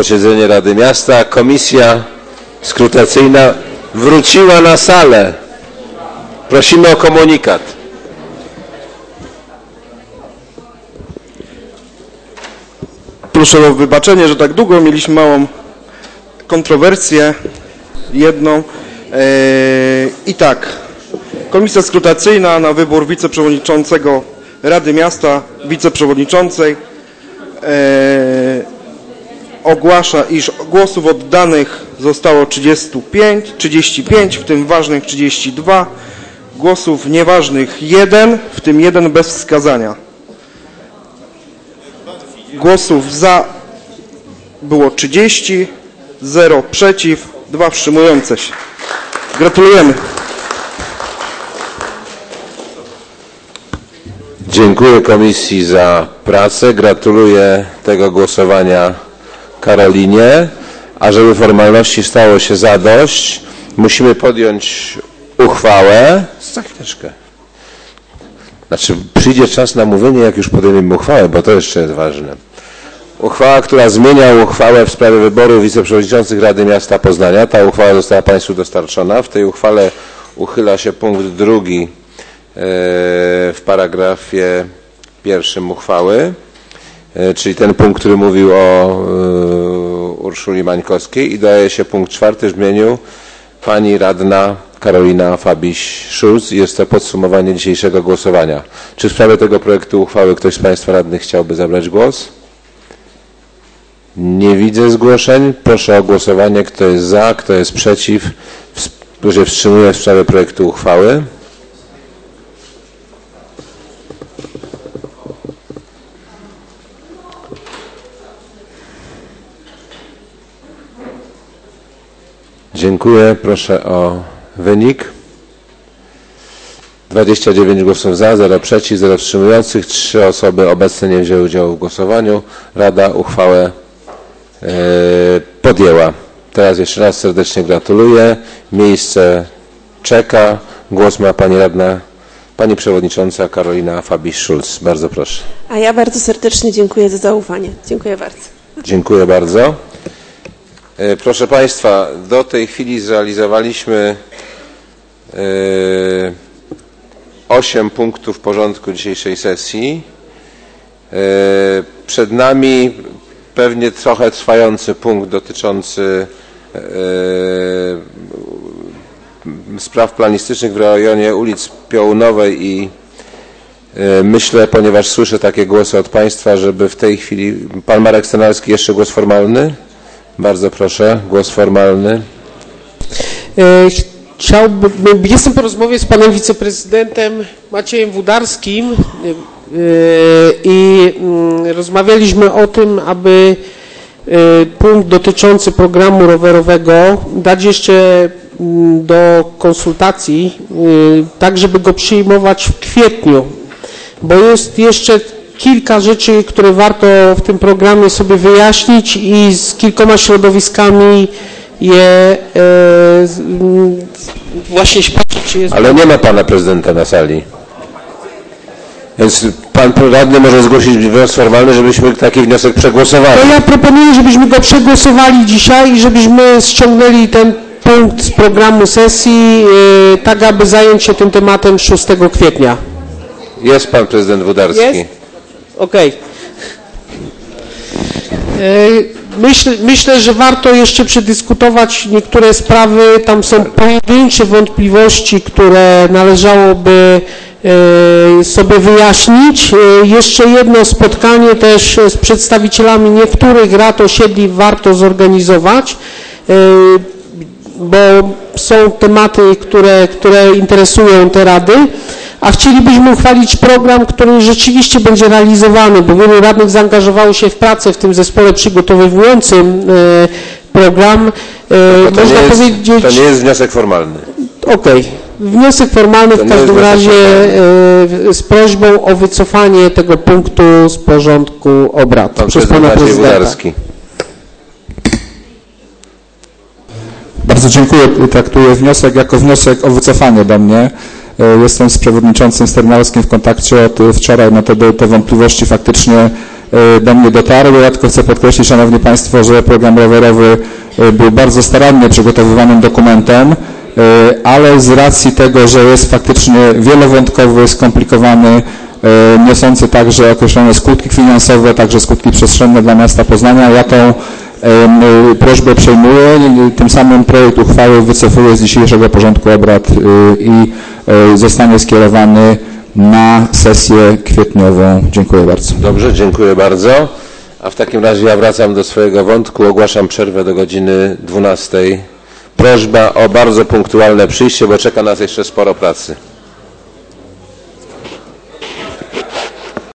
posiedzenie Rady Miasta. Komisja skrutacyjna wróciła na salę. Prosimy o komunikat. Proszę o wybaczenie, że tak długo. Mieliśmy małą kontrowersję, jedną. I tak, komisja skrutacyjna na wybór wiceprzewodniczącego Rady Miasta, wiceprzewodniczącej ogłasza, iż głosów oddanych zostało 35, w tym ważnych 32, głosów nieważnych 1, w tym 1 bez wskazania. Głosów za było 30, 0 przeciw, 2 wstrzymujące się. Gratulujemy. Dziękuję komisji za pracę. Gratuluję tego głosowania Karolinie. A żeby formalności stało się zadość, musimy podjąć uchwałę. Za chwileczkę. Znaczy przyjdzie czas na mówienie, jak już podejmiemy uchwałę, bo to jeszcze jest ważne. Uchwała, która zmienia uchwałę w sprawie wyboru wiceprzewodniczących Rady Miasta Poznania. Ta uchwała została Państwu dostarczona. W tej uchwale uchyla się punkt 2 w paragrafie 1 uchwały, czyli ten punkt, który mówił o Urszuli Mańkowskiej, i daje się punkt 4 w brzmieniu pani radna Karolina Fabiś-Szulc. Jest to podsumowanie dzisiejszego głosowania. Czy w sprawie tego projektu uchwały ktoś z Państwa radnych chciałby zabrać głos? Nie widzę zgłoszeń. Proszę o głosowanie. Kto jest za, kto jest przeciw, kto się wstrzymuje w sprawie projektu uchwały? Dziękuję. Proszę o wynik. 29 głosów za, 0 przeciw, 0 wstrzymujących. 3 osoby obecne nie wzięły udziału w głosowaniu. Rada uchwałę podjęła. Teraz jeszcze raz serdecznie gratuluję. Miejsce czeka. Głos ma pani radna, pani przewodnicząca Karolina Fabiś-Szulc. Bardzo proszę. A ja bardzo serdecznie dziękuję za zaufanie. Dziękuję bardzo. Dziękuję bardzo. Proszę Państwa, do tej chwili zrealizowaliśmy 8 punktów porządku dzisiejszej sesji. Przed nami pewnie trochę trwający punkt dotyczący spraw planistycznych w rejonie ulic Piołunowej i myślę, ponieważ słyszę takie głosy od Państwa, żeby w tej chwili... Pan Marek Stanalski, jeszcze głos formalny? Bardzo proszę, głos formalny. Jestem po rozmowie z panem wiceprezydentem Maciejem Wódarskim i rozmawialiśmy o tym, aby punkt dotyczący programu rowerowego dać jeszcze do konsultacji, tak żeby go przyjmować w kwietniu, bo jest jeszcze kilka rzeczy, które warto w tym programie sobie wyjaśnić i z kilkoma środowiskami je właśnie patrzeć, czy jest... Ale nie ma pana prezydenta na sali. Więc pan radny może zgłosić wniosek formalny, żebyśmy taki wniosek przegłosowali. To ja proponuję, żebyśmy go przegłosowali dzisiaj i żebyśmy ściągnęli ten punkt z programu sesji, tak aby zająć się tym tematem 6 kwietnia. Jest pan prezydent Wódarski. Jest? Okej. Myślę, że warto jeszcze przedyskutować niektóre sprawy. Tam są pojedyncze wątpliwości, które należałoby sobie wyjaśnić. Jeszcze jedno spotkanie też z przedstawicielami niektórych rad osiedli warto zorganizować, bo są tematy, które interesują te rady. A chcielibyśmy uchwalić program, który rzeczywiście będzie realizowany, bo wielu radnych zaangażowało się w pracę w tym zespole przygotowywującym program. Można powiedzieć... To nie jest wniosek formalny. Okej. Wniosek formalny w każdym razie z prośbą o wycofanie tego punktu z porządku obrad przez pana prezydenta. Bardzo dziękuję. Traktuję wniosek jako wniosek o wycofanie do mnie. Jestem z przewodniczącym Sternalskim w kontakcie od wczoraj, no to były te wątpliwości faktycznie do mnie dotarły. Ja tylko chcę podkreślić, Szanowni Państwo, że program rowerowy był bardzo starannie przygotowywanym dokumentem, ale z racji tego, że jest faktycznie wielowątkowy, skomplikowany, niosący także określone skutki finansowe, także skutki przestrzenne dla miasta Poznania, ja tą prośbę przejmuję, tym samym projekt uchwały wycofuję z dzisiejszego porządku obrad i zostanie skierowany na sesję kwietniową. Dziękuję bardzo. Dobrze, dziękuję bardzo. A w takim razie ja wracam do swojego wątku. Ogłaszam przerwę do godziny 12. Prośba o bardzo punktualne przyjście, bo czeka nas jeszcze sporo pracy.